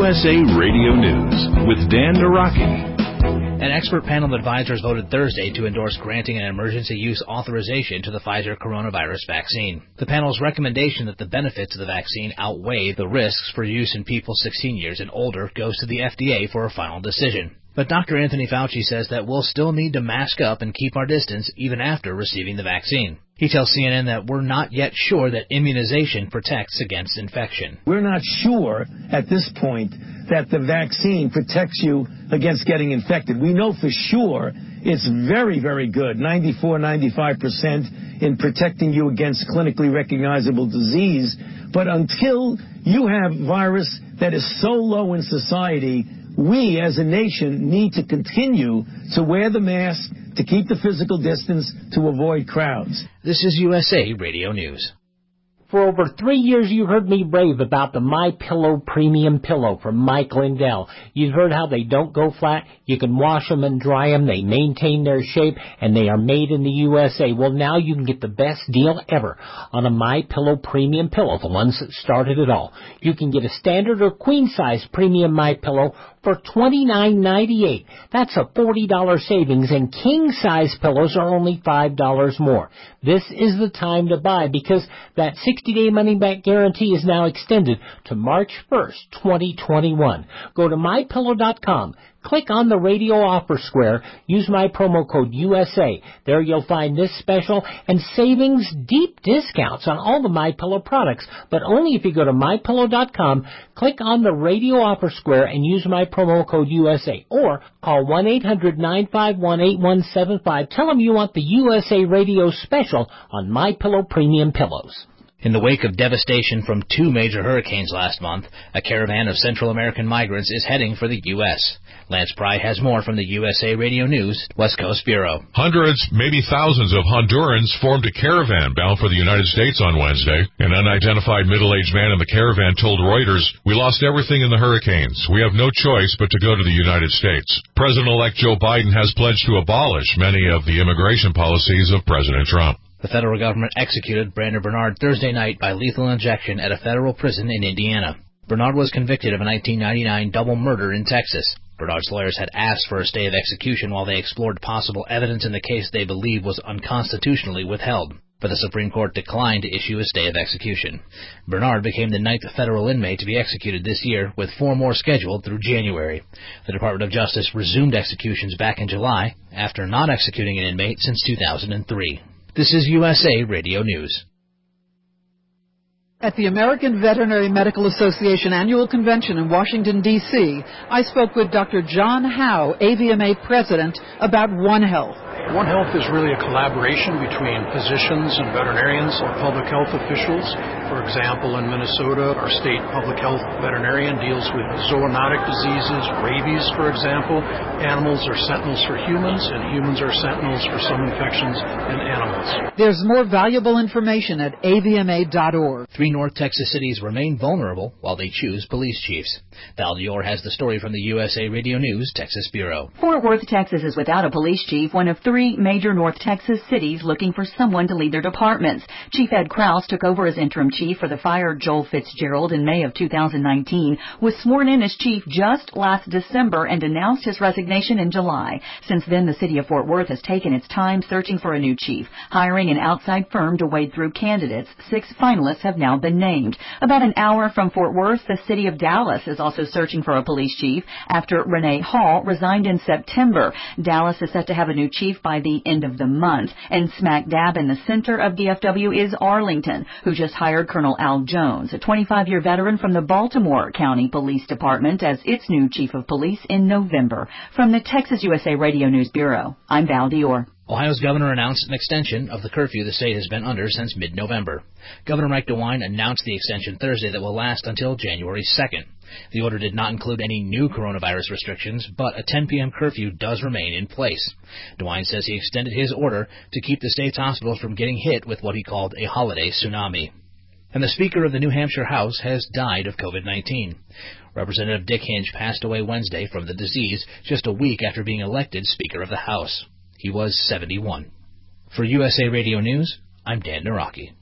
USA Radio News with Dan Naraki. An expert panel of advisors voted Thursday to endorse granting an emergency use authorization to the Pfizer coronavirus vaccine. The panel's recommendation that the benefits of the vaccine outweigh the risks for use in people 16 years and older goes to the FDA for a final decision. But Dr. Anthony Fauci says that we'll still need to mask up and keep our distance even after receiving the vaccine. He tells CNN that we're not yet sure that immunization protects against infection. We're not sure at this point that the vaccine protects you against getting infected. We know for sure it's very, very good, 94-95% in protecting you against clinically recognizable disease. But until you have virus that is so low in society, we as a nation need to continue to wear the mask, to keep the physical distance, to avoid crowds. This is USA Radio News. For over 3 years, you heard me rave about the MyPillow Premium Pillow from Mike Lindell. You've heard how they don't go flat. You can wash them and dry them. They maintain their shape, and they are made in the USA. Well, now you can get the best deal ever on a MyPillow Premium Pillow, the ones that started it all. You can get a standard or queen-size premium MyPillow for $29.98. That's a $40 savings, and king-size pillows are only $5 more. This is the time to buy because that 60-day money-back guarantee is now extended to March 1st, 2021. Go to MyPillow.com. Click on the radio offer square. Use my promo code USA. There you'll find this special and savings deep discounts on all the MyPillow products, but only if you go to MyPillow.com, click on the radio offer square and use my promo code USA, or call 1-800-951-8175. Tell them you want the USA Radio special on MyPillow Premium Pillows. In the wake of devastation from 2 major hurricanes last month, a caravan of Central American migrants is heading for the U.S. Lance Pry has more from the USA Radio News West Coast Bureau. Hundreds, maybe thousands of Hondurans formed a caravan bound for the United States on Wednesday. An unidentified middle-aged man in the caravan told Reuters, "We lost everything in the hurricanes. We have no choice but to go to the United States." President-elect Joe Biden has pledged to abolish many of the immigration policies of President Trump. The federal government executed Brandon Bernard Thursday night by lethal injection at a federal prison in Indiana. Bernard was convicted of a 1999 double murder in Texas. Bernard's lawyers had asked for a stay of execution while they explored possible evidence in the case they believed was unconstitutionally withheld. But the Supreme Court declined to issue a stay of execution. Bernard became the 9th federal inmate to be executed this year, with 4 more scheduled through January. The Department of Justice resumed executions back in July, after not executing an inmate since 2003. This is USA Radio News. At the American Veterinary Medical Association Annual Convention in Washington, D.C., I spoke with Dr. John Howe, AVMA President, about One Health. One Health is really a collaboration between physicians and veterinarians or public health officials. For example, in Minnesota, our state public health veterinarian deals with zoonotic diseases, rabies, for example. Animals are sentinels for humans, and humans are sentinels for some infections in animals. There's more valuable information at avma.org. 3 North Texas cities remain vulnerable while they choose police chiefs. Val Dior has the story from the USA Radio News Texas Bureau. Fort Worth, Texas is without a police chief, one of 3 major North Texas cities looking for someone to lead their departments. Chief Ed Krause took over as interim chief for the fired Joel Fitzgerald in May of 2019, was sworn in as chief just last December and announced his resignation in July. Since then, the city of Fort Worth has taken its time searching for a new chief, hiring an outside firm to wade through candidates. 6 finalists have now been named. About an hour from Fort Worth, the city of Dallas is also searching for a police chief after Renee Hall resigned in September. Dallas is set to have a new chief by the end of the month. And smack dab in the center of DFW is Arlington, who just hired Colonel Al Jones, a 25-year veteran from the Baltimore County Police Department, as its new chief of police in November. From the Texas USA Radio News Bureau, I'm Val Dior. Ohio's governor announced an extension of the curfew the state has been under since mid-November. Governor Mike DeWine announced the extension Thursday that will last until January 2nd. The order did not include any new coronavirus restrictions, but a 10 p.m. curfew does remain in place. DeWine says he extended his order to keep the state's hospitals from getting hit with what he called a holiday tsunami. And the Speaker of the New Hampshire House has died of COVID-19. Representative Dick Hinge passed away Wednesday from the disease just a week after being elected Speaker of the House. He was 71. For USA Radio News, I'm Dan Naraki.